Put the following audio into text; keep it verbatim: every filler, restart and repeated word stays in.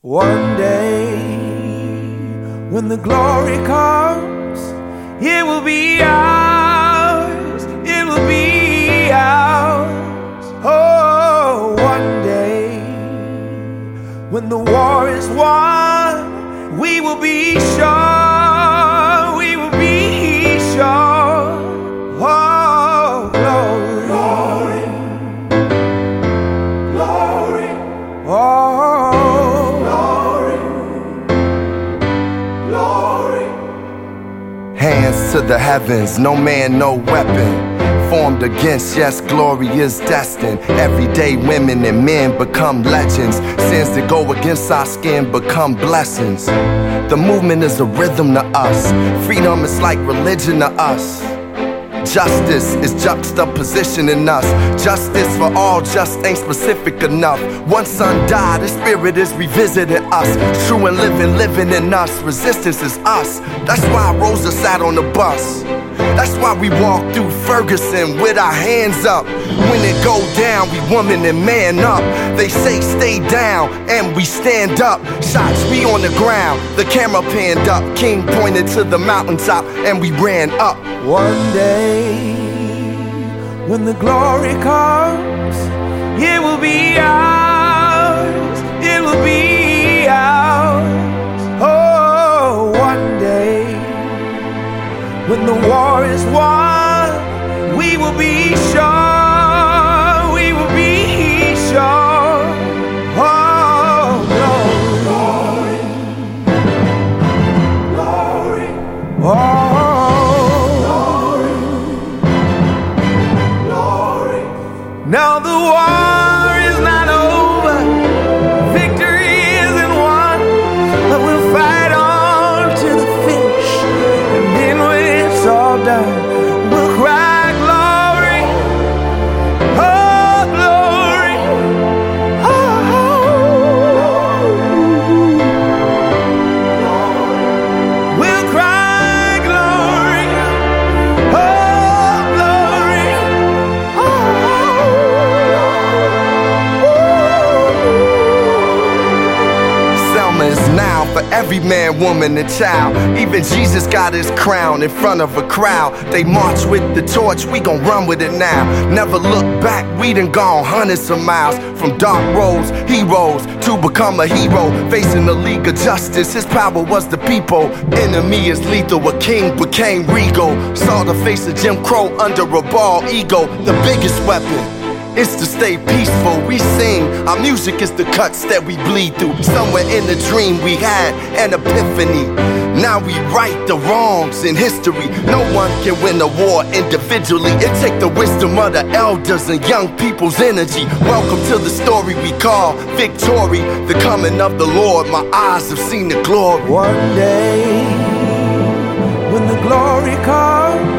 One day, when the glory comes, it will be ours, it will be ours. Oh, one day, when the war is won, we will be sure, we will be sure. Oh, glory, glory, glory. Oh, hands to the heavens, no man, no weapon formed against, yes, glory is destined. Everyday women and men become legends. Sins that go against our skin become blessings. The movement is a rhythm to us. Freedom is like religion to us. Justice is juxtaposition in us. Justice for all just ain't specific enough. One son died, the spirit is revisiting us. True and living, living in us. Resistance is us. That's why Rosa sat on the bus. That's why we walk through Ferguson with our hands up. When it go down, we woman and man up. They say stay down, and we stand up. Shots, we on the ground, the camera panned up. King pointed to the mountaintop, and we ran up. One day, when the glory comes, it will be ours, it will be ours. Oh, one day, when the war is won, we will be sure, we will be sure. Oh, glory, glory, glory. Oh. Now the war is not over, victory isn't won, but we'll fight on to the finish, and then when it's all done, we'll cry glory, oh glory, oh, we'll cry glory, oh glory, oh. Is now for every man, woman, and child. Even Jesus got his crown in front of a crowd. They march with the torch, we gon' run with it now. Never look back, we done gone hundreds of miles. From dark roads, heroes, to become a hero. Facing the League of Justice, his power was the people. Enemy is lethal, a king became regal. Saw the face of Jim Crow under a bald ego. The biggest weapon is to stay peaceful. We sing, our music is the cuts that we bleed through. Somewhere in the dream we had an epiphany. Now we right the wrongs in history. No one can win a war individually. It take the wisdom of the elders and young people's energy. Welcome to the story we call victory. The coming of the Lord, my eyes have seen the glory. One day, when the glory comes,